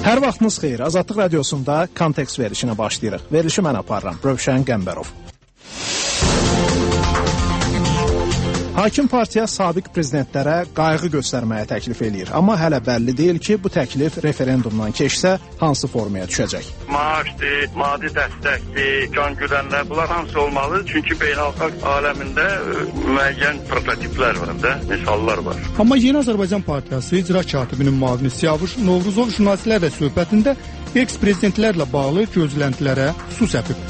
Hər vaxtınız xeyir. Azadlıq radiosunda kontekst verilişinə başlayırıq. Verilişi mən aparıram. Rövşən Qəmbərov. Hakim partiya sabiq prezidentlərə qayğı göstərməyə təklif eləyir. Amma hələ bəlli deyil ki, bu təklif referendumdan keçsə hansı formaya düşəcək. Maaşdır, maddi dəstəkdir, can güdənlər, bunlar hamısı olmalı. Çünki beynəlxalq aləmində müəyyən prototiplər var da, misallar var. Amma Yeni Azərbaycan Partiyası icra katibinin müavini Siyavuş Novruzov jurnalistlərlə söhbətində eks-prezidentlərlə bağlı gözləntilərə su səpib.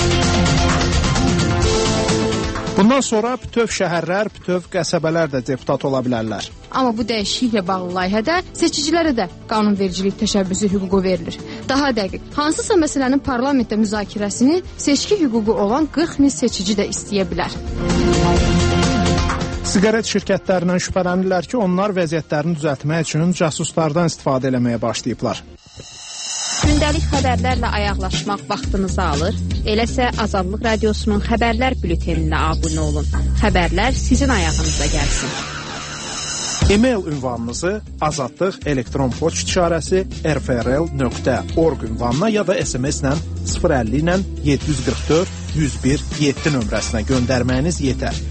Bundan sonra bütöv şəhərlər, bütöv qəsəbələr də deputat ola bilərlər. Amma bu dəyişikliklə bağlı layihədə seçicilərə də qanunvericilik təşəbbüsü hüququ verilir. Daha dəqiq, hansısa məsələnin parlamentdə müzakirəsini seçki hüququ olan 40 min seçici də istəyə bilər. Siqaret şirkətlərindən şübhələnirlər ki, onlar vəziyyətlərini düzəltmək üçün casuslardan istifadə eləməyə başlayıblar. Gündəlik xəbərlərlə ayaqlaşmaq vaxtınızı alır. Eləsə Azadlıq Radiosunun xəbərlər bülteninə abunə olun. Xəbərlər sizin ayağınıza gəlsin. E-mail ünvanınızı azadlıq elektron poçt işarəsi rfrl.org ünvanına ya da SMS-lə 050 ilə 744 101 7 nömrəsinə göndərməyiniz yetər.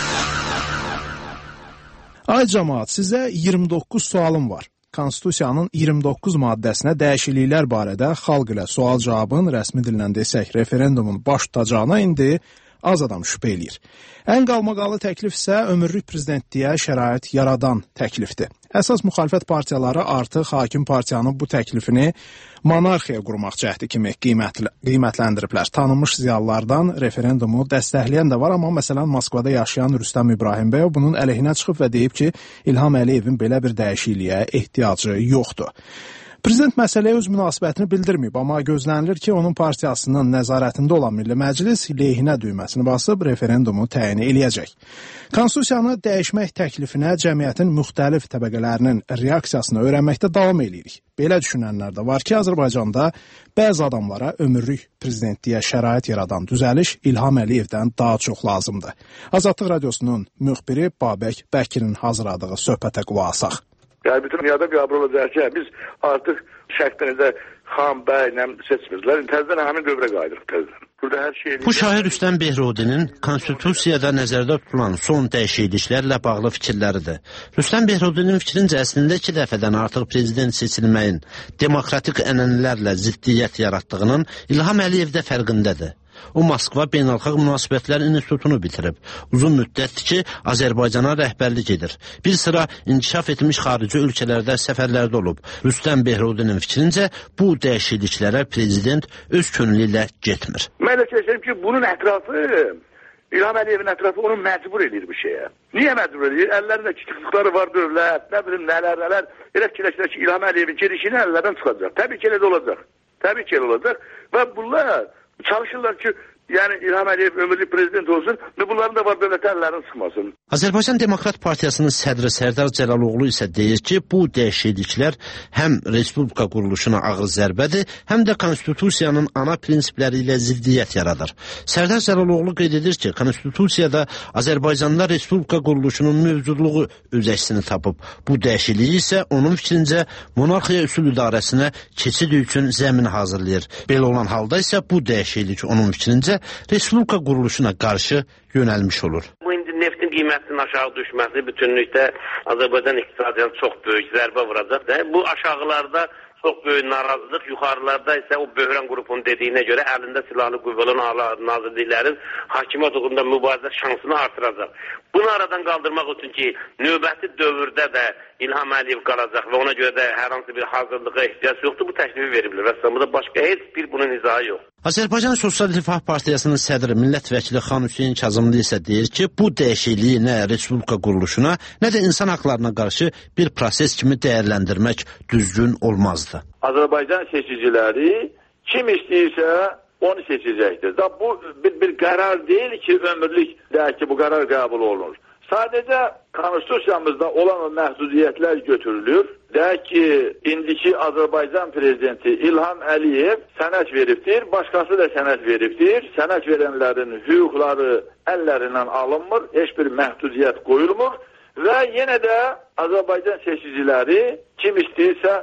Ay cəmaət, sizə 29 sualım var. Konstitusiyanın 29 maddəsinə dəyişikliklər barədə xalq ilə sual-cavabın rəsmi dillə desək referendumun baş tutacağına indi az adam şübhə eləyir. Ən qalmaqalı təklif isə ömürlük prezidentliyə şərait yaradan təklifdir. Əsas müxalifət partiyaları artıq hakim partiyanın bu təklifini monarxiya qurmaq cəhdi kimi qiymətləndiriblər. Tanınmış ziyalılardan referendumu dəstəkləyən də var, amma məsələn Moskvada yaşayan Rüstəm İbrahimbəyov bunun əleyhinə çıxıb və deyib ki, İlham Əliyevin belə bir dəyişikliyə ehtiyacı yoxdur. Prezident məsələyə öz münasibətini bildirməyib, amma gözlənilir ki, onun partiyasının nəzarətində olan Milli Məclis lehinə düyməsini basıb referendumu təyin eləyəcək. Konstitusiyanı dəyişmək təklifinə cəmiyyətin müxtəlif təbəqələrinin reaksiyasını öyrənməkdə davam edirik. Belə düşünənlər də var ki, Azərbaycanda bəzi adamlara ömürlük prezidentliyə şərait yaradan düzəliş İlham Əliyevdən daha çox lazımdır. Azadlıq Radiosunun müxbiri Babək Bəkirin hazırladığı söhbətə qulaq asaq. Yəni bütün dünyada qəbul olacaq ki, biz artıq şəklində xan, bəy, seçmirlər. Təzədən həmin dövrə qayıdırıq təzədən. Burada hər şey... Bu şahid Rüstəm Behrudinin konstitusiyada nəzərdə tutulan son dəyişikliklərlə bağlı fikirləridir. Rüstəm Behrudinin fikrincə əslində 2 dəfədən artıq prezident seçilməyin demokratik ənənələrlə ziddiyyət yaratdığının İlham Əliyevdə fərqindədir. O, Moskva Beynəlxalq Münasibətlər İnstitutunu bitirib. Uzun müddətdir ki, Azərbaycana rəhbərlik edir. Bir sıra inkişaf etmiş xarici ölkələrdə səfərlərdə olub. Rüstəm Behrudinin fikrincə, bu dəyişikliklərə prezident öz könlü ilə getmir. Mən də fikirləşirəm ki, bunun ətrafı, İlham Əliyevin ətrafı onu məcbur edir bir şeyə. Niyə məcbur edir? Əllərində kiçiklikləri var dövlət, nə bilim nələr. Elə fikirləşirlər ki, İlham Əliyevin gedişini əllərdən çıxacaq. Təbii ki, elə də olacaq. Təbii ki, elə olacaq. Və bunlar çalışırlar ki, yəni İlham Əliyev ömürlük prezident olsun və bunların da var dövlət əllərini sıxmasın. Azərbaycan Demokrat Partiyasının sədri Sərdar Cəlaloğlu isə deyir ki, bu dəyişikliklər həm respublika quruluşuna ağır zərbədir, həm də konstitusiyanın ana prinsipləri ilə ziddiyyət yaradır. Sərdar Cəlaloğlu qeyd edir ki, konstitusiyada Azərbaycanda respublika quruluşunun mövcudluğu öz əksini tapıb. Bu dəyişiklik isə onun fikrincə monarxiya üsul idarəsinə keçid üçün zəmin hazırlayır. Belə olan halda isə bu dəyişiklik onun fikrincə respublika quruluşuna qarşı yönəlmiş olur. Bu indi neftin qiymətinin aşağı düşməsi bütünlükdə Azərbaycan iqtisadına çox böyük zərbə vuracaq. Bu aşağılarda çox böyük narazılıq, yuxarılarda isə o böhran qrupunun dediyinə görə əlində silahlı qüvvələrin nazirliklərin hakimiyyət uğrunda mübarizə şansını artıracaq. Bunu aradan qaldırmaq üçün ki, növbəti dövrdə də İlham Əliyev qalacaq və ona görə də hər hansı bir hazırlığa ehtiyac yoxdur, bu təklifi veriblər. Rəssamda başqa heç bir bunun izahı yox. Azərbaycan Sosial Rifah Partiyasının sədri millət vəkili Xan Hüseyin Kazımlı isə deyir ki, bu dəyişikliyi nə respublika quruluşuna, nə də insan haqlarına qarşı bir proses kimi dəyərləndirmək düzgün olmazdı. Azərbaycan seçiciləri kim istəyirsə onu seçəcəkdir. Bu bir qərar deyil ki, ömürlük deyək ki, bu qərar qəbul olunur. Sadəcə konstitusiyamızda olan o məhdudiyyətlər götürülür. Deyək ki, indiki Azərbaycan prezidenti İlham Əliyev sənəd veribdir, başqası da sənəd veribdir. Sənəd verənlərin hüquqları əllərindən alınmır, heç bir məhdudiyyət qoyulmur və yenə də Azərbaycan seçiciləri kim istəyirsə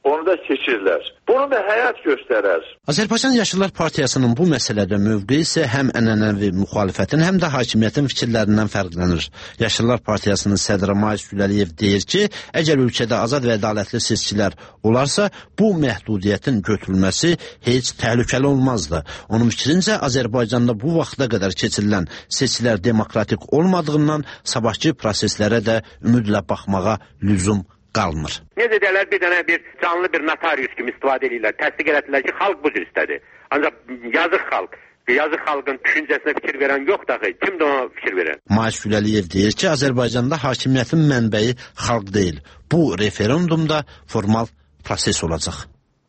onu da seçirlər. Bunu da həyat göstərər. Azərbaycan Yaşlılar Partiyasının bu məsələdə mövqeyi isə həm ənənəvi müxalifətin, həm də hakimiyyətin fikirlərindən fərqlənir. Yaşlılar Partiyasının sədri Mais Güləliyev deyir ki, əgər ölkədə azad və ədalətli seçkilər olarsa, bu məhdudiyyətin götürülməsi heç təhlükəli olmazdı. Onun fikrincə, Azərbaycanda bu vaxta qədər keçirilən seçkilər demokratik olmadığından sabahki proseslərə də ümidlə baxmağa lüzum qalmır. Necə deyirlər, bir dənə canlı bir notarius kimi istifadə edirlər. Təsdiq etdilər ki, xalq bu cür istədi. Ancaq yazıq xalqın düşüncəsinə fikir verən yox daxı. Kimdir ona fikir verən? Mais Güləliyev deyir ki, Azərbaycanda hakimiyyətin mənbəyi xalq deyil. Bu referendumda formal proses olacaq.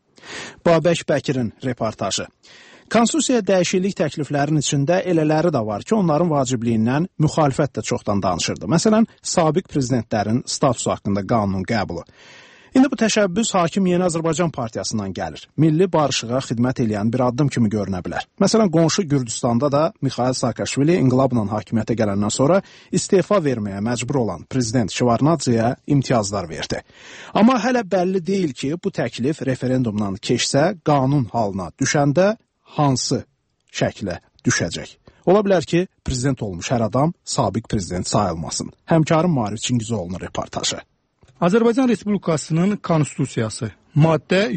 Babək Bəkirin reportajı. Konstitusiyaya dəyişiklik təkliflərinin içində elələri də var ki, onların vacibliyindən müxalifət də çoxdan danışırdı. Məsələn, sabiq prezidentlərin statusu haqqında qanunun qəbulu. İndi bu təşəbbüs Hakim Yeni Azərbaycan Partiyasından gəlir. Milli barışığa xidmət edən bir addım kimi görünə bilər. Məsələn, qonşu Gürcüstanda da Mikhail Saakashvili inqilabla hakimiyyətə gələndən sonra istefa verməyə məcbur olan prezident Şevarnadzeyə imtiyazlar verdi. Amma hələ bəlli deyil ki, bu təklif referendumdan keçsə, qanun halına düşəndə hansı şəklə düşəcək? Ola bilər ki, prezident olmuş hər adam sabiq prezident sayılmasın. Həmkarım Maarif Çingizoğlu'nun reportajı. Azərbaycan Respublikasının Konstitusiyası, maddə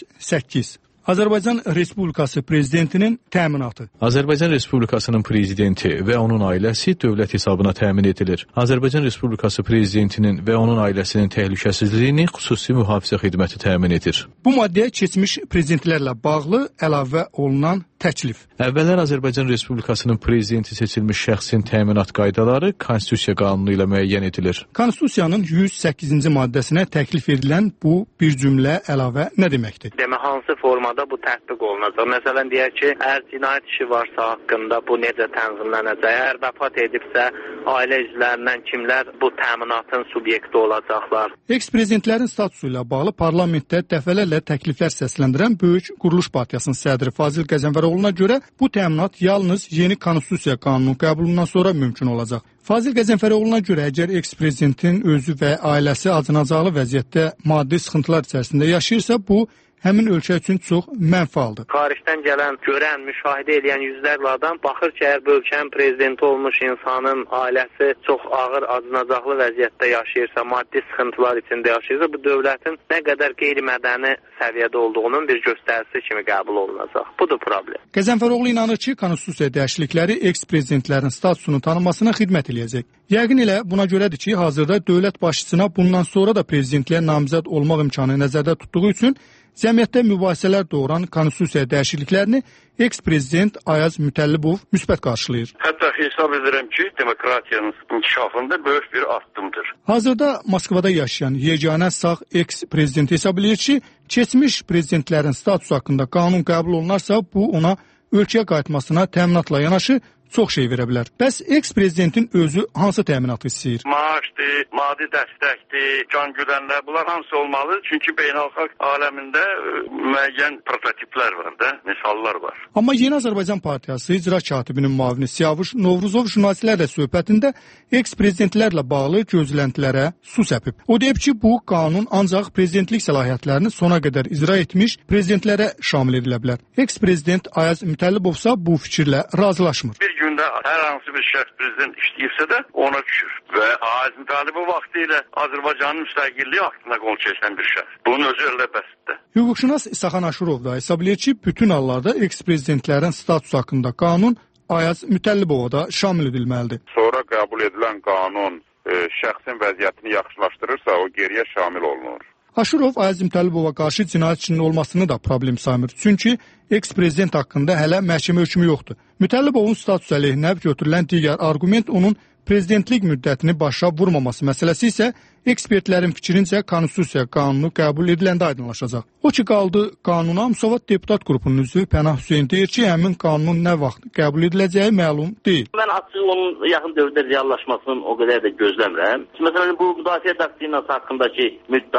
108. Azərbaycan Respublikası prezidentinin təminatı. Azərbaycan Respublikasının prezidenti və onun ailəsi dövlət hesabına təmin edilir. Azərbaycan Respublikası prezidentinin və onun ailəsinin təhlükəsizliyini xüsusi mühafizə xidməti təmin edir. Bu maddəyə keçmiş prezidentlərlə bağlı əlavə olunan təklif. Əvvəllər Azərbaycan Respublikasının prezidenti seçilmiş şəxsin təminat qaydaları Konstitusiya qanunu ilə müəyyən edilir. Konstitusiyanın 108-ci maddəsinə təklif edilən bu bir cümlə əlavə nə deməkdir? Hansı formada bu tətbiq olunacaq? Məsələn, deyək ki, əgər cinayət işi varsa haqqında bu necə tənzimlənəcək? Əgər vəfat edibsə, ailə üzvlərindən kimlər bu təminatın subyekti olacaqlar? Eks-prezidentlərin statusu ilə bağlı parlamentdə dəfələrlə təkliflər səsləndirən Böyük Quruluş Partiyasının sədri Fazil Qəzənfəroğlu'na görə bu təminat yalnız yeni Konstitusiya qanunun qəbulundan sonra mümkün olacaq. Fazil Qəzənfəroğlu'na görə əgər eks-prezidentin özü və ailəsi acınacaqlı vəziyyətdə maddi sıxıntılar içərisində yaşayırsa, bu həmin ölkə üçün çox mənfaldır. Xaricdən gələn, görən, müşahidə edən yüzlərlə adam baxır ki, əgər bu ölkənin prezidenti olmuş insanın ailəsi çox ağır, acınacaqlı vəziyyətdə yaşayırsa, maddi sıxıntılar içində yaşayırsa, bu dövlətin nə qədər qeyri-mədəni səviyyədə olduğunun bir göstərisi kimi qəbul olunacaq. Budur problem. Qəzənfəroğlu inanır ki, konstitusiya dəyişiklikləri eks-prezidentlərin statusunu tanımasına xidmət eləyəcək. Yəqin elə buna görədir ki, hazırda dövlət başçısına bundan sonra da prezidentliyə namizəd olmaq imkanı nəzərdə tutduğu üçün cəmiyyətdə mübahisələr doğuran konstitusiya dəyişikliklərini eks-prezident Ayaz Mütəllibov müsbət qarşılayır. Hətta hesab edirəm ki, demokratiyanın inkişafında böyük bir addımdır. Hazırda Moskvada yaşayan yeganə sağ eks-prezident hesab edir ki, keçmiş prezidentlərin statusu haqqında qanun qəbul olunarsa, bu ona ölkəyə qayıtmasına təminatla yanaşı çox şey verə bilər. Bəs eks-prezidentin özü hansı təminatı istəyir? Maaşdır, maddi dəstəkdir, can güdənlər, bunlar hamısı olmalı. Çünki beynəlxalq aləmində müəyyən prototiplər var da, misallar var. Amma Yeni Azərbaycan Partiyası icra katibinin müavini Siyavuş Novruzov jurnalistlərlə söhbətində eks-prezidentlərlə bağlı gözləntilərə su səpib. O deyib ki, bu qanun ancaq prezidentlik səlahiyyətlərini sona qədər icra etmiş prezidentlərə şamil edilə bilər. Eks-prezident Ayaz Mütəllibov isə bu fikirlə razılaşmır. Bir gündə hər hansı bir şəxs prezident işləyirsə də ona düşür. Və Ayaz Mütəllibov vaxtilə Azərbaycanın müstəqilliyi haqqında qol çəkən bir şəxs. Bunun özü elə bəsitdir. Hüquqşünas İsaxan Aşurov da hesab edir ki, bütün hallarda eks-prezidentlərin statusu haqqında qanun Ayaz Mütəllibova da şamil edilməlidir. Sonra qəbul edilən qanun şəxsin vəziyyətini yaxşılaşdırırsa, o geriyə şamil olunur. Aşurov Ayaz Mütəllibova qarşı cinayət işinin olmasını da problem saymır. Çünki eks-prezident haqqında hələ məhkəmə hökmü yoxdur. Mütəllibovun statusu əleyhinə götürülən digər argument onun prezidentlik müddətini başa vurmaması məsələsi isə ekspertlərin fikrincə konstitusiya qanunu qəbul ediləndə aydınlaşacaq. O ki qaldı qanuna, Müsavat Deputat qrupunun üzvü Pənah Hüseyn deyir ki, həmin qanunun nə vaxt qəbul ediləcəyi məlum deyil. Mən açıq onun yaxın dövrdə reallaşmasının o qədər də gözləmirəm. Məsələn, bu müdafiə doktrinası haqqındakı müddəa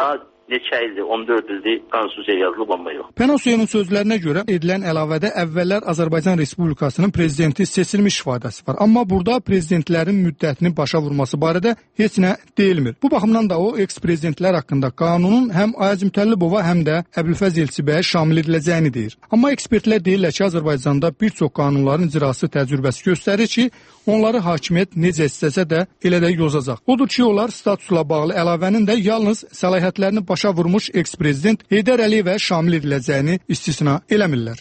neçə ildir, 14 ildir konstitusiya yazılıb, amma yox. Penosiyanın sözlərinə görə edilən əlavədə əvvəllər Azərbaycan Respublikasının prezidenti seçilmiş ifadəsi var. Amma burada prezidentlərin müddətini başa vurması barədə heç nə deyilmir. Bu baxımdan da o, eks-prezidentlər haqqında qanunun həm Ayaz Mütəllibova, həm də Əbülfəz Elçibəyə şamil ediləcəyini deyir. Amma ekspertlər deyirlər ki, Azərbaycanda bir çox qanunların icrası təcrübəsi göstərir ki, onları hakimiyyət necə istəsə də elə də yozacaq. Odur ki, onlar statusla bağlı əlavənin də yalnız səlahiyyətlərini başa vurmuş eks-prezident Heydər Əliyevə şamil ediləcəyini istisna eləmirlər.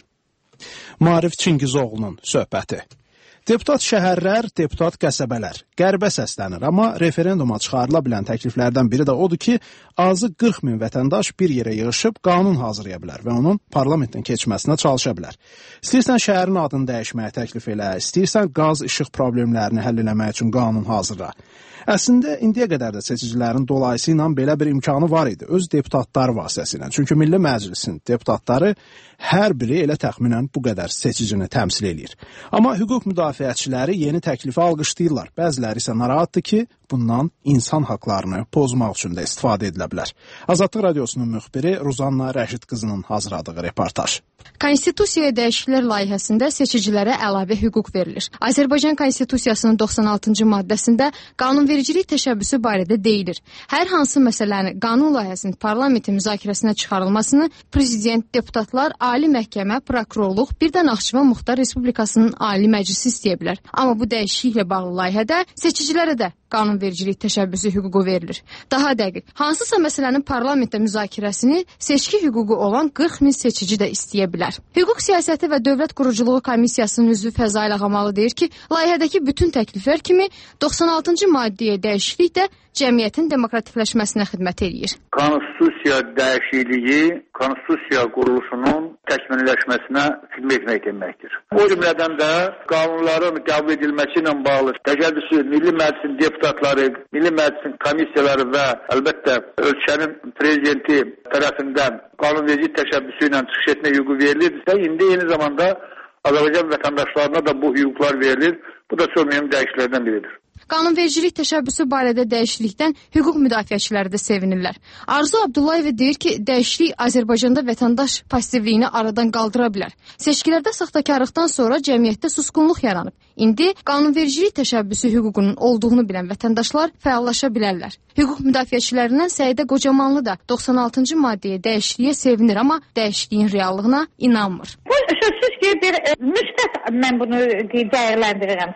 Maarif Çingizoğlu'nun söhbəti. Deputat şəhərlər, deputat qəsəbələr qərbə səslənir, amma referenduma çıxarıla bilən təkliflərdən biri də odur ki, azı 40 min vətəndaş bir yerə yığışıb qanun hazırlaya bilər və onun parlamentdən keçməsinə çalışa bilər. İstəyirsən şəhərin adını dəyişməyə təklif elə, istəyirsən qaz, işıq problemlərini həll eləmək üçün qanun hazırla. Əslində, indiyə qədər də seçicilərin dolayısı ilə belə bir imkanı var idi, öz deputatları vasitəsilə. Çünki Milli Məclisin deputatları hər biri elə təxminən bu qədər seçicini təmsil edir. Amma hüquq müdafiəçiləri yeni təklifi alqışlayırlar. Bəziləri isə narahatdır ki, bundan insan haqlarını pozmaq üçün də istifadə edilə bilər. Azadlıq Radiosunun müxbiri Ruzanna Rəşid qızının hazırladığı reportaj. Konstitusiyaya dəyişikliklər layihəsində seçicilərə əlavə hüquq verilir. Azərbaycan Konstitusiyasının 96-cı maddəsində qanunvericilik təşəbbüsü barədə deyilir. Hər hansı məsələni qanun layihəsinin parlamentin müzakirəsinə çıxarılmasını prezident, deputatlar, Ali Məhkəmə, prokurorluq, bir də Naxçıvan Muxtar Respublikasının Ali Məclisi istəyə bilər. Amma bu dəyişikliklə bağlı layihədə seçicilərə də qanunvericilik təşəbbüsü hüququ verilir. Daha dəqiq, hansısa məsələnin parlamentdə müzakirəsini seçki hüququ olan 40 min seçici də istəyə bilər. Hüquq Siyasəti və Dövlət Quruculuğu Komissiyasının üzvü Fəzail Ağamalı deyir ki, layihədəki bütün təkliflər kimi 96-cı maddəyə dəyişiklik də cəmiyyətin demokratikləşməsinə xidmət edir. Konstitusiya dəyişikliyi konstitusiya quruluşunun təkmilləşməsinə xidmət etmək deməkdir. O cümlədən də qanunların qəbul edilməsi ilə bağlı təşəbbüsü Milli Məclisin deputatları, Milli Məclisin komissiyaları və əlbəttə ölkənin prezidenti tərəfindən qanunvericilik təşəbbüsü ilə çıxış etmə hüququ verilirsə, indi eyni zamanda Azərbaycan vətəndaşlarına da bu hüquqlar verilir. Bu da çox mühüm dəyişikliklərdən biridir. Qanunvericilik təşəbbüsü barədə dəyişiklikdən hüquq müdafiəçiləri də sevinirlər. Arzu Abdullayeva deyir ki, dəyişiklik Azərbaycanda vətəndaş passivliyini aradan qaldıra bilər. Seçkilərdə saxtakarlıqdan sonra cəmiyyətdə susqunluq yaranıb. İndi qanunvericilik təşəbbüsü hüququnun olduğunu bilən vətəndaşlar fəallaşa bilərlər. Hüquq müdafiəçilərindən Səidə Qocamanlı da 96-cı maddəyə dəyişikliyə sevinir, amma dəyişikliyin reallığına inanmır. Bu sözsüz ki, bir müsbət mən bunu dəyərləndirirəm.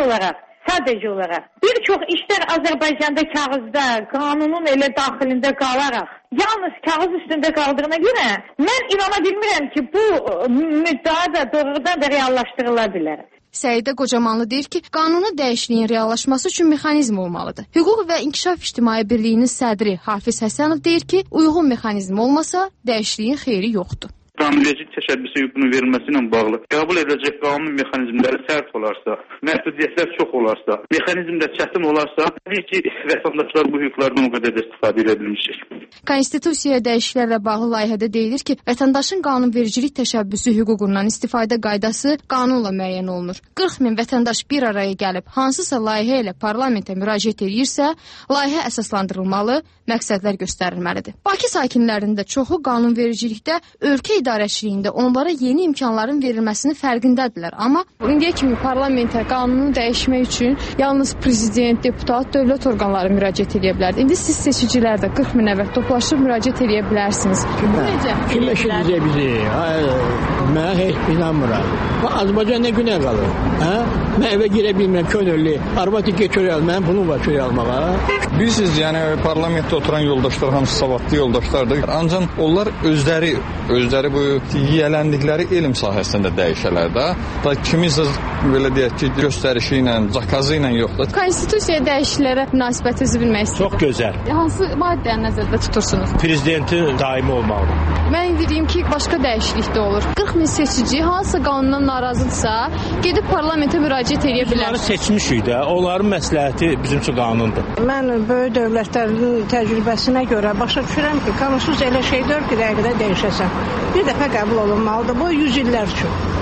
Sadəcə olaraq. Bir çox işlər Azərbaycanda kağızda, qanunun elə daxilində qalaraq, yalnız kağız üstündə qaldığına görə mən inana bilmirəm ki, bu müddəa da doğrudan da reallaşdırıla bilər. Səidə Qocamanlı deyir ki, qanuna dəyişikliyin reallaşması üçün mexanizm olmalıdır. Hüquq və İnkişaf İctimai Birliyinin sədri Hafiz Həsənov deyir ki, uyğun mexanizm olmasa dəyişikliyin xeyri yoxdur. Qanunvericilik təşəbbüsü hüququnun verilməsi ilə bağlı qəbul edəcək qanun mexanizmləri sərt olarsa, məhdudiyyətlər çox olarsa, mexanizm də çətin olarsa, təbii ki, vətəndaşlar bu hüquqlardan o qədər də istifadə edə bilmişik. Konstitusiyaya dəyişikliklərlə bağlı layihədə deyilir ki, vətəndaşın qanunvericilik təşəbbüsü hüququndan istifadə qaydası qanunla müəyyən olunur. 40 min vətəndaş bir araya gəlib hansısa layihə ilə parlamentə müraciət edirsə, layihə əsaslandırılmalı, məqsədlər göstərilməlidir. Bakı sakinlərinin də çoxu qanunvericilikdə ölkə idarəçiliyində onlara yeni imkanların verilməsini fərqindədirlər. Amma indiyə kimi parlamentə qanunu dəyişmək üçün yalnız prezident, deputat, dövlət orqanları müraciət edə bilər. İndi siz seçicilər də 40 min nəfər toplaşıb müraciət edə bilərsiniz. Kim eşidəcək bizi? Mən heç inanmıram. Azərbaycan nə günə qalır? Mən evə girə bilmirəm, könüllü. Arvad keçirəl, mən bunu var köyə almağa. Bilirsiniz, yəni parlamentdə oturan yoldaşlar hamısı savadlı yoldaşlardır. Ancaq onlar özləri bu yiyələndikləri elm sahəsində dəyişələr də. Da kimisə belə deyək ki, göstərişi ilə, zakazı ilə yoxdur. Konstitusiya dəyişikliklərə münasibətinizi bilmək istəyirəm. Çox gözəl. Hansı maddəni nəzərdə tutursunuz? Prezidentin daimi olmalıdır. Mən dediyim ki, başqa dəyişiklik də olur. 40 min seçici hansısa qanundan narazıdırsa, gedib parlamentə müraciət edə bilər. Bunları seçmişik də, onların məsləhəti bizim üçün qanundur. Mən böyük dövlətlərin təcrübəsinə görə başa düşürəm ki, konstitusiya elə şeydir ki, dəqiqədə dəyişəsən. Bir dəfə qəbul olunmalıdır. Bu 100 illər üçün.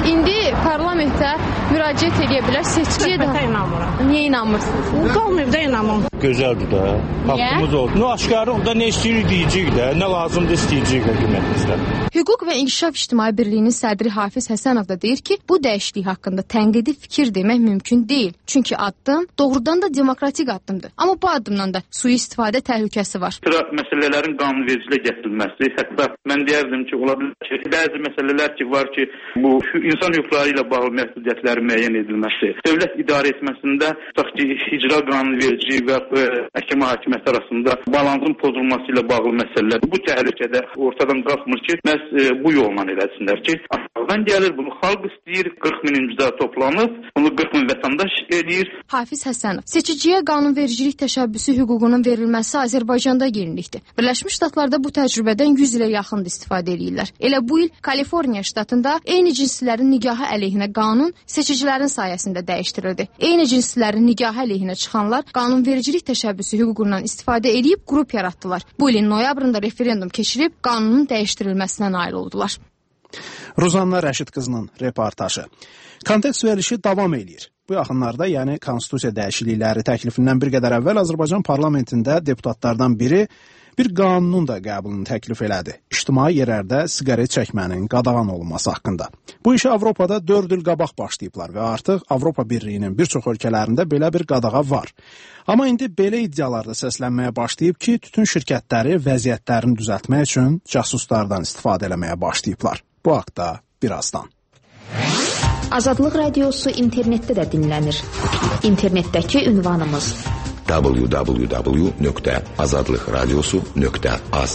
İndi parlamentə müraciət edə bilər, seçiciyə də inanmıram. Niyə inanmırsınız? Qalmayıb da inanmam. Gözəldir də. Haqqımız oldu. No aşkarı onda nə istəyirik deyəcəyik də, nə lazımdır istəyəcəyik hökumətimizdən. Hüquq və İnkişaf İctimai Birliyinin sədri Hafiz Həsənov da deyir ki, bu dəyişiklik haqqında tənqidi fikir demək mümkün deyil. Çünki addım doğrudan da demokratik addımdır. Amma bu addımdan da sui-istifadə təhlükəsi var. Məsələlərin qanunvericiliyə gətirilməsi, hətta mən deyərdim ki, ola bilər ki, bəzi məsələlər ki var ki, bu insan hüquqları ilə bağlı məhdudiyyətlərin müəyyən edilməsi, dövlət idarə etməsində tutaq ki, icra qanunverici və məhkəmə hakimiyyəti arasında balansın pozulması ilə bağlı məsələlər bu təhlükədə ortadan qalxmır ki, məhz bu yolla eləsinlər ki, aşağıdan gəlir, bunu xalq istəyir, 40 min imza toplanıb, bunu 40 min vətəndaş eləyir. Hafiz Həsənov, seçiciyə qanunvericilik təşəbbüsü hüququnun verilməsi Azərbaycanda yenilikdir. Birləşmiş Ştatlarda bu təcrübədən 100 ilə yaxındır istifadə edirlər. Elə bu il Kaliforniya ştatında eyni cinslilərin nigahı əleyhinə qanun seçicilərin sayəsində dəyişdirildi. Eyni cinslilərin nigahı əleyhinə çıxanlar qanunvericilik təşəbbüsü hüququndan istifadə edib qrup yaratdılar. Bu ilin noyabrında referendum keçirib qanunun dəyişdirilməsinə nail oldular. Ruzanna Rəşid qızının reportajı. Kontekst verilişi davam edir. Bu yaxınlarda, yəni konstitusiya dəyişiklikləri təklifindən bir qədər əvvəl Azərbaycan parlamentində deputatlardan biri bir qanunun da qəbulunu təklif elədi. İctimai yerlərdə siqaret çəkmənin qadağan olunması haqqında. Bu işi Avropada 4 il qabaq başlayıblar və artıq Avropa Birliyinin bir çox ölkələrində belə bir qadağa var. Amma indi belə iddialarda səslənməyə başlayıb ki, tütün şirkətləri vəziyyətlərini düzəltmək üçün casuslardan istifadə eləməyə başlayıblar. Bu haqda birazdan. Azadlıq Radiosu internetdə də dinlənir. İnternetdəki ünvanımız www.azadlıqradiosu.az.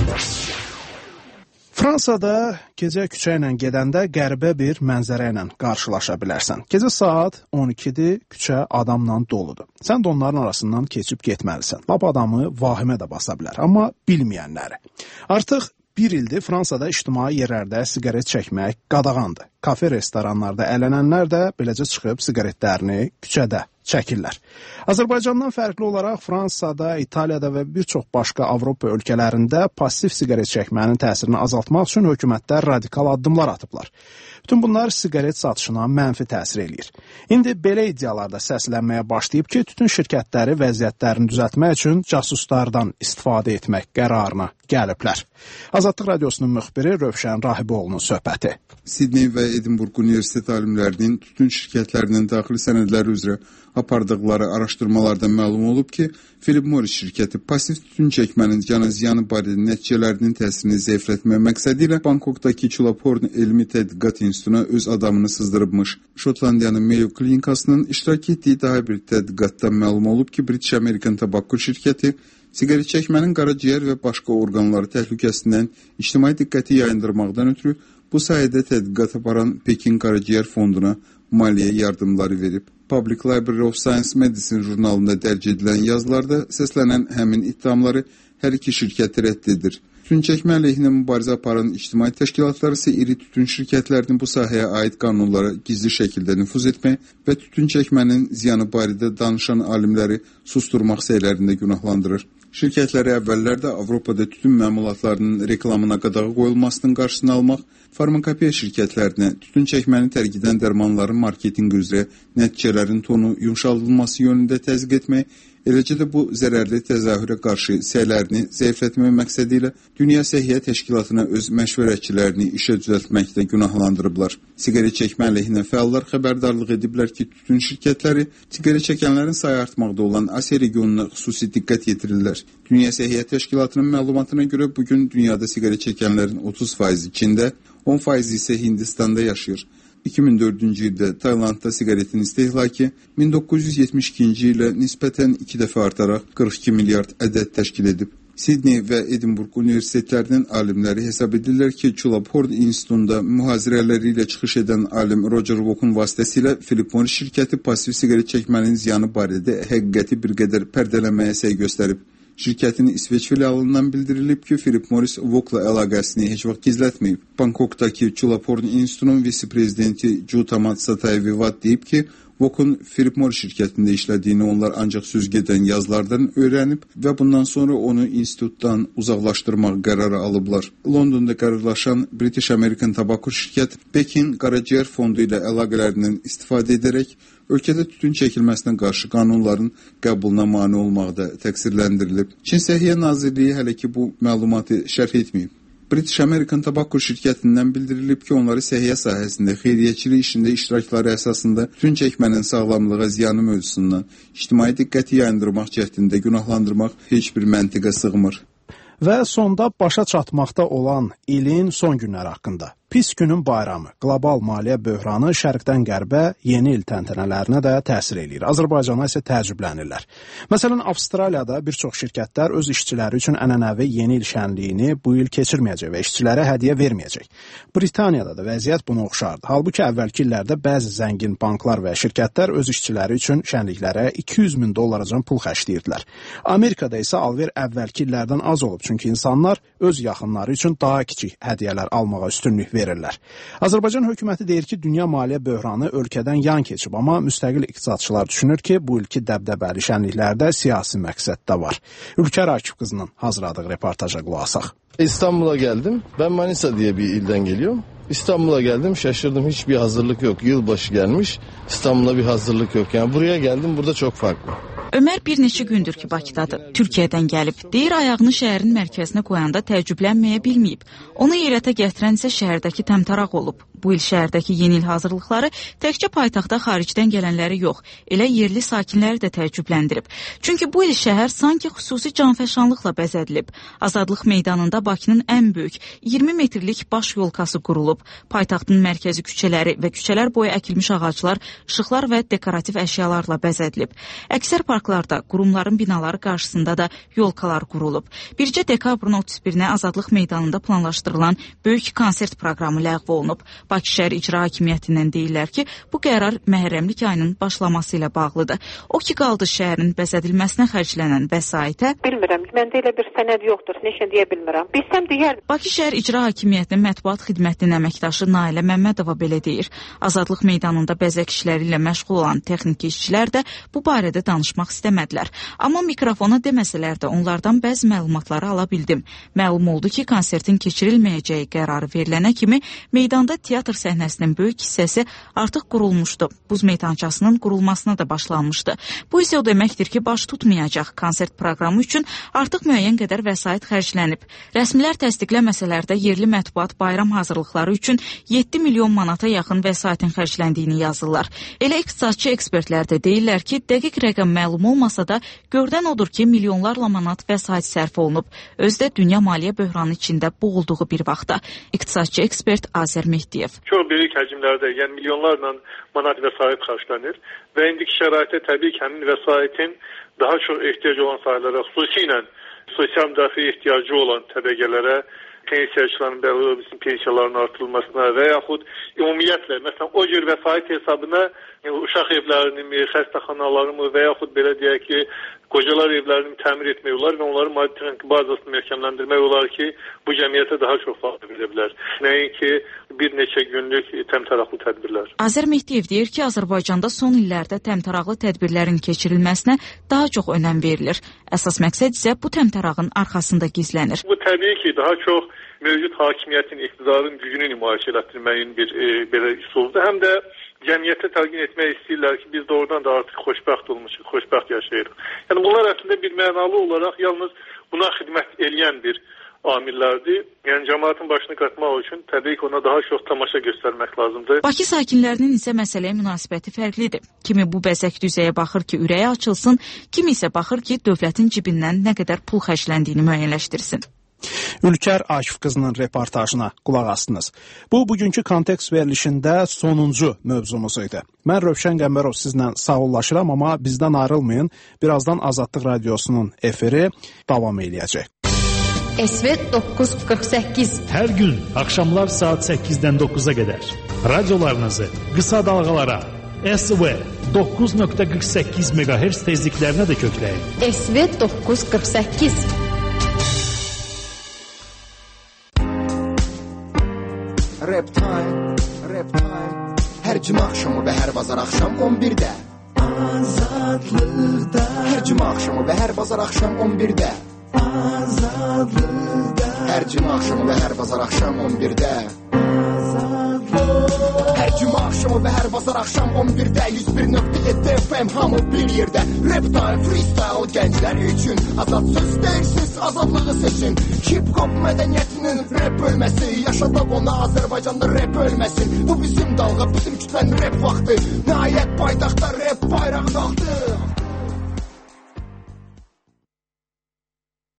Fransada gecə küçə ilə gedəndə qəribə bir mənzərə ilə qarşılaşa bilərsən. Gecə saat 12-dir, küçə adamla doludur. Sən də onların arasından keçib getməlisən. Lap adamı vahimə də basa bilər, amma bilməyənləri. Artıq bir ildir Fransada ictimai yerlərdə siqaret çəkmək qadağandır. Kafe, restoranlarda ələnənlər də beləcə çıxıb siqaretlərini küçədə çəkirlər. Azərbaycandan fərqli olaraq Fransada, İtaliyada və bir çox başqa Avropa ölkələrində passiv siqaret çəkmənin təsirini azaltmaq üçün hökumətlər radikal addımlar atıblar. Bütün bunlar siqaret satışına mənfi təsir eləyir. İndi belə iddialarda səslənməyə başlayıb ki, tütün şirkətləri vəziyyətlərini düzəltmək üçün casuslardan istifadə etmək qərarına gəliblər. Azadlıq Radiosunun müxbiri Rövşən Rahiboğlu'nun söhbəti. Sidney və Edinburg Universitet alimlərinin tütün şirkətlərinin daxili sənədləri üzrə apardıqları araşdırmalardan məlum olub ki, Philip Morris şirkəti pasiv tütün çəkmənin cana ziyanı barədə nəticələrinin təsirini zəiflətmək məqsədi ilə Bangkokdakı Chulalongkorn Elmi Tədqiqat İnstitutuna öz adamını sızdırıbmış. Şotlandiyanın Mayo Klinikasının iştirak etdiyi daha bir tədqiqatdan məlum olub ki, British American Tobacco şirkəti siqaret çəkmənin qaraciyər və başqa orqanları təhlükəsindən ictimai diqqəti yayındırmaqdan ötürü bu sayədə tədqiqat aparan Pekin Qaraciyər Fonduna maliyyə yardımları verib. Public Library of Science Medicine jurnalında dərc edilən yazılarda səslənən həmin ittihamları hər iki şirkət rədd edir. Tütün çəkmə əleyhinə mübarizə aparan ictimai təşkilatlar isə iri tütün şirkətlərinin bu sahəyə aid qanunlara gizli şəkildə nüfuz etmək və tütün çəkmənin ziyanı barədə danışan alimləri susturmaq səylərində günahlandırır. Şirkətləri əvvəllərdə Avropada tütün məmulatlarının reklamına qadağa qoyulmasının qarşısını almaq, farmakopeya şirkətlərinə tütün çəkməni tərk edən dərmanların marketinqi üzrə nəticələrin tonu yumşaldılması yönündə təzyiq etmək, eləcə də bu zərərli təzahürə qarşı səylərini zəiflətmək məqsədi ilə Dünya Səhiyyə Təşkilatına öz məşvərətçilərini işə düzəltməkdə günahlandırıblar. Siqaret çəkmə əleyhinə fəallar xəbərdarlıq ediblər ki, tütün şirkətləri siqaret çəkənlərin sayı artmaqda olan Asiya regionuna xüsusi diqqət yetirirlər. Dünya Səhiyyə Təşkilatının məlumatına görə bugün dünyada siqaret çəkənlərin 30% Çində, 10% isə Hindistanda yaşayır. 2004-cü ildə Taylandda siqaretin istehlakı 1972-ci ilə nisbətən 2 dəfə artaraq 42 milyard ədəd təşkil edib. Sidney və Edinburg universitetlərinin alimləri hesab edirlər ki, Chulalongkorn İnstitutunda mühazirələri ilə çıxış edən alim Roger Walk'un vasitəsilə Philip Morris şirkəti pasiv siqaret çəkmənin ziyanı barədə həqiqəti bir qədər pərdələməyə səy göstərib. Şirkətin İsveç filialından bildirilib ki, Philip Morris Walk'la əlaqəsini heç vaxt gizlətməyib. Bangkokdakı Chulalongkorn İnstitutunun vitse-prezidenti Jutamat Satayevivat deyib ki, Vokun Philip Morris şirkətində işlədiyini onlar ancaq söz gedən yazılardan öyrənib və bundan sonra onu institutdan uzaqlaşdırmaq qərarı alıblar. Londonda qərarlaşan British American Tobacco şirkət Pekin Qaraciyər Fondu ilə əlaqələrindən istifadə edərək ölkədə tütün çəkilməsinə qarşı qanunların qəbuluna mane olmaqda təqsirləndirilib. Çin Səhiyyə Nazirliyi hələ ki bu məlumatı şərh etməyib. British American Tobacco şirkətindən bildirilib ki, onları səhiyyə sahəsində xeyriyyəçilik işində iştirakları əsasında tütün çəkmənin sağlamlığa ziyanı mövzusundan ictimai diqqəti yayındırmaq cəhdində günahlandırmaq heç bir məntiqə sığmır. Və sonda başa çatmaqda olan ilin son günləri haqqında. Pis günün bayramı, qlobal maliyyə böhranı şərqdən qərbə yeni il təntənələrinə də təsir eləyir. Azərbaycana isə təəccüblənirlər. Məsələn, Avstraliyada bir çox şirkətlər öz işçiləri üçün ənənəvi yeni il şənliyini bu il keçirməyəcək və işçilərə hədiyyə verməyəcək. Britaniyada da vəziyyət buna oxşardı. Halbuki əvvəlki illərdə bəzi zəngin banklar və şirkətlər öz işçiləri üçün şənliklərə 200 min dollaracan pul xərcləyirdilər. Amerikada isə alver əvvəlki illərdən az olub, çünki insanlar öz yaxınları üçün daha kiçik hədiyyələr almağa üstünlük verirlər. Azərbaycan hökuməti deyir ki, dünya maliyyə böhranı ölkədən yan keçib, amma müstəqil iqtisadçılar düşünür ki, bu ilki dəbdəbəli şənliklərdə siyasi məqsəd də var. Ülkər Akif qızının hazırladığı reportaja qulaq asaq. İstanbul'a geldim. Ben Manisa diye bir ilden geliyorum. İstanbul'a geldim, şaşırdım, hiçbir hazırlık yok. Yılbaşı gelmiş, İstanbul'a bir hazırlık yok. Yani buraya geldim, burada çok farklı. Ömər bir neçə gündür ki, Bakıdadır. Türkiyədən gəlib. Deyir, ayağını şəhərin mərkəzinə qoyanda təəccüblənməyə bilməyib. Onu heyrətə gətirən isə şəhərdəki təmtaraq olub. Bu il şəhərdəki yeni il hazırlıqları təkcə paytaxtda xaricdən gələnləri yox, elə yerli sakinləri də təəccübləndirib. Çünki bu il şəhər sanki xüsusi canfəşanlıqla bəzədilib. Azadlıq meydanında Bakının ən böyük 20 metrlik baş yolkası qurulub. Paytaxtın mərkəzi küçələri və küçələr boyu əkilmiş ağaclar, işıqlar və dekorativ əşyalarla bəzədilib. Əksər parklarda, qurumların binaları qarşısında da yolkalar qurulub. Bircə dekabrın 31-nə Azadlıq meydanında planlaşdırılan böyük konsert proqramı ləğv olunub. Bakı şəhər İcra Hakimiyyətindən deyirlər ki, bu qərar Məhərrəmlik ayının başlaması ilə bağlıdır. O ki, qaldı şəhərin bəzədilməsinə xərclənən vəsaitə. Bilmirəm, məndə elə bir sənəd yoxdur, neçə deyə bilmirəm. Bilsəm deyər. Bakı şəhər İcra Hakimiyyətinin mətbuat xidmətinin əməkdaşı Nailə Məmmədova belə deyir. Azadlıq meydanında bəzək işləri ilə məşğul olan texniki işçilər də bu barədə danışmaq istəmədilər. Amma mikrofona deməsələr də onlardan bəzi məlumatları ala bildim. Məlum oldu ki, konsertin keçirilməyəcəyi qərarı verilənə kimi meydanda teatr səhnəsinin böyük hissəsi artıq qurulmuşdu. Buz meydançasının qurulmasına da başlanmışdı. Bu isə o deməkdir ki, baş tutmayacaq. Konsert proqramı üçün artıq müəyyən qədər vəsait xərclənib. Rəsmilər təsdiqləməsələr də yerli mətbuat bayram hazırlıqları üçün 7 milyon manata yaxın vəsaitin xərcləndiyini yazırlar. Elə iqtisadçı ekspertlər də deyirlər ki, dəqiq rəqəm məlum olmasa da gördən odur ki, milyonlarla manat vəsait sərf olunub. Özdə dünya maliyyə böhranı içində boğulduğu bir vaxtda. İqtisadçı ekspert Azər Mehdiyev. Çox böyük həcmlərdə, yəni milyonlarla manat vəsait xərclənir və indiki şəraitdə təbii ki, həmin vəsaitin daha çox ehtiyac olan sahələrə, xüsusilə sosial müdafiə ehtiyacı olan təbəqələrə, pensiyaçıların pensiyalarının artırılmasına və yaxud ümumiyyətlə, məsələn, o cür vəsait hesabına uşaq evlərini, xəstəxanalarını və yaxud belə deyək ki, qocalar evlərini təmir etmək olar və onların maddi texniki bazasını möhkəmləndirmək olar ki, bu cəmiyyətə daha çox fayda verə bilər. Nəinki bir neçə günlük təmtəraqlı tədbirlər. Azər Mehdiyev deyir ki, Azərbaycanda son illərdə təmtəraqlı tədbirlərin keçirilməsinə daha çox önəm verilir. Əsas məqsəd isə bu təmtərağın arxasında gizlənir. Bu təbii ki, daha çox mövcud hakimiyyətin, iqtidarın gücünü nümayiş etdirməyin bir belə üsuldur. Həm də cəmiyyətə təlqin etmək istəyirlər ki, biz də oradan da artıq xoşbəxt olmuşuq, xoşbəxt yaşayırıq. Yəni bunlar əslində bir mənalı olaraq yalnız buna xidmət eləyən bir amillərdir. Yəni cəmaətin başını qatmaq üçün təbii ki, ona daha çox tamaşa göstərmək lazımdır. Bakı sakinlərinin isə məsələyə münasibəti fərqlidir. Kimi bu bəzək düzəyə baxır ki, ürəyi açılsın, kimi isə baxır ki, dövlətin cibindən nə qədər pul xərcləndiyini müəyyənləşdirsin. Ülkər Akif qızının reportajına qulaq astınız. Bu, bugünkü kontekst verilişində sonuncu mövzumuz idi. Mən Rövşən Qəmbərov sizlə sağollaşıram, amma bizdən ayrılmayın. Birazdan Azadlıq Radiosunun efiri davam eləyəcək. SV 948 Hər gün axşamlar saat 8-dən 9-a qədər radiolarınızı qısa dalğalara SV 9.48 MHz tezliklərinə də kökləyin. SV 948 Rap time, Hər cümə axşamı və hər bazar axşam 11-də Azadlıqda Hər cümə axşamı və hər bazar axşam 11-də Azadlıqda Hər cümə axşamı və hər bazar axşam 11-də Hər cümə axşamı və hər bazar axşam 11-də 101.7 FM hamı bir yerdə Rap time, freestyle gənclər üçün Azad söz deyirsiz, azadlığı seçin Hip-hop mədəniyyətinin rap bölməsi Yaşadaq ona Azərbaycanda rap ölməsin Bu bizim dalğa, bizim kütlənin rap vaxtı Nəhayət paytaxtda rap bayraq qalxdı